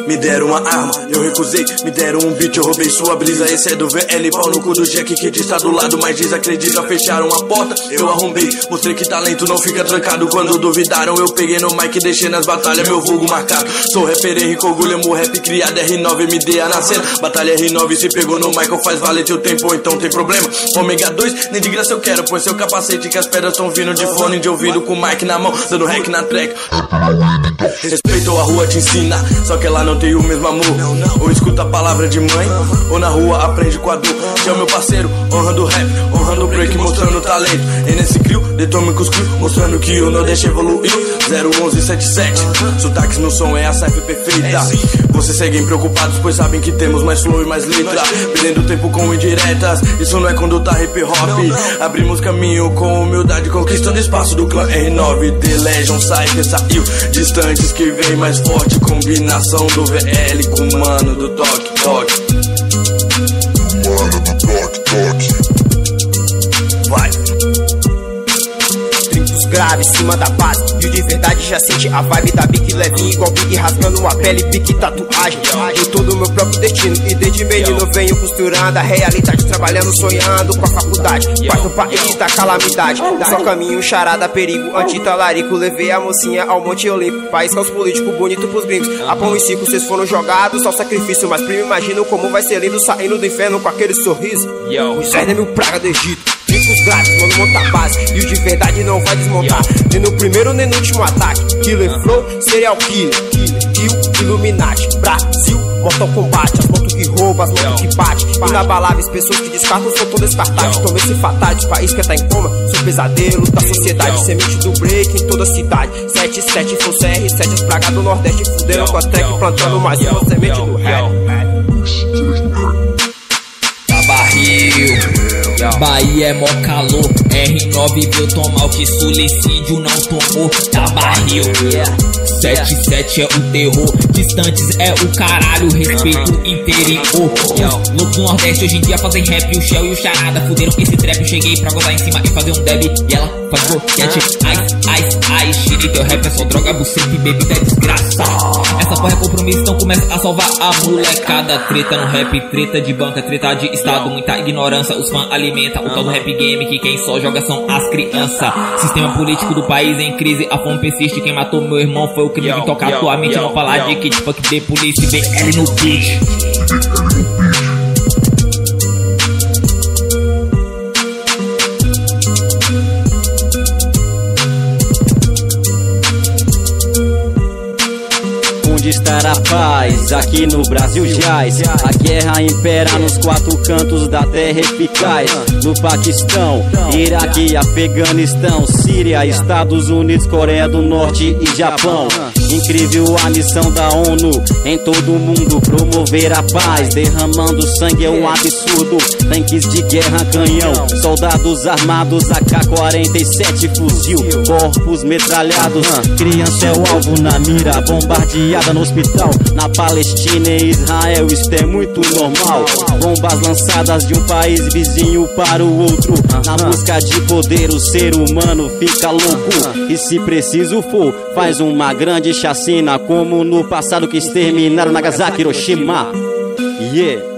me deram uma arma, eu recusei. Me deram um beat, eu roubei sua brisa. Esse é do VL, pau no cu do Jack que está do lado, mas desacredita. Fecharam a porta, eu arrombei. Mostrei que talento não fica trancado. Quando duvidaram, eu peguei no mic e deixei nas batalhas meu vulgo marcado. Sou rapper Henrique Orgulho, amo rap criado R9, MDA na cena. Batalha R9, se pegou no mic, faz valer teu tempo, então tem problema. Ômega 2, nem de graça eu quero. Põe seu capacete que as pedras tão vindo de fone de ouvido, com o mic na mão, dando hack na track. Respeito a rua te ensina, só que ela não tem o mesmo amor. Ou escuta a palavra de mãe, ou na rua aprende com a dor. Que é o meu parceiro, honrando o rap, honrando o break, mostrando o talento. E nesse crio, detômicos crio, mostrando que o Nordeste evoluiu. 01177, sotaques no som é a cipher perfeita. Vocês seguem preocupados, pois sabem que temos mais flow e mais letra. Perdendo tempo com indiretas, isso não é conduta hip hop. Abrimos caminho com humildade, conquistando espaço do clã R9. The Legion Cypher saiu, distantes que vem mais forte. Combinação do VL com o mano do toque toque. Mano do toque toque. Vai. Grave em cima da base, e o de verdade já sente a vibe da Big levinho, igual Big rasgando a pele, pique tatuagem. Eu tô no meu próprio destino, e desde menino venho costurando a realidade, trabalhando, sonhando com a faculdade. Quarto país da calamidade, só caminho, charada, perigo, anti-talarico. Levei a mocinha ao Monte Olimpo, país com os políticos bonitos pros gringos. A pão e circo, vocês foram jogados ao sacrifício, mas primo, imagino como vai ser lindo saindo do inferno com aquele sorriso. O inferno é mil praga do Egito. Ricos grátis, mano, monta a base, e o de verdade não vai desmontar. Nem no primeiro nem no último ataque. Killer Flow, serial killer, Kill, Illuminati, Brasil, Mortal Kombat. As motos que roubam, as motos que bate. Inabaláveis, pessoas que descartam são todas descartáveis. Então esse fatais, país que tá em coma, sou pesadelo da sociedade. Semente do break em toda a cidade. 77 foi CR7, as pragas do Nordeste fuderam com a track, plantando mais uma semente do rap. Barril, Bahia é mó calor, R9 veio tomar o que suicídio não tomou. Tá barril, 77 é o terror, distantes é o caralho, respeito interior. Louco do Nordeste hoje em dia fazem rap, o Shell e o Charada fuderam esse trap. Eu cheguei pra gozar em cima e fazer um deb, e ela faz boquete. Ai, xiri, teu rap é só droga, buceta e bebida é desgraça. Essa porra é compromisso, então começa a salvar a molecada. Treta no rap, treta de banca, treta de estado, muita ignorância. Os fãs alimentam o tal do rap game, que quem só joga são as crianças. Sistema político do país em crise, a fome persiste. Quem matou meu irmão foi o crime de tocar tua mente. Não falar de kit, fuck de polícia, vem ele no beat. Onde estará a paz? Aqui no Brasil jaz. A guerra impera nos quatro cantos da terra eficaz. No Paquistão, Iraque, Afeganistão, Síria, Estados Unidos, Coreia do Norte e Japão. Incrível a missão da ONU em todo o mundo, promover a paz. Derramando sangue é um absurdo. Tanques de guerra, canhão, soldados armados, AK-47, fuzil, corpos metralhados. Criança é o alvo na mira, bombardeada no hospital. Na Palestina e Israel isto é muito normal. Bombas lançadas de um país vizinho para o outro. Na busca de poder o ser humano fica louco. E se preciso for, faz uma grande chacina, como no passado que exterminaram Nagasaki e Hiroshima. Yeah.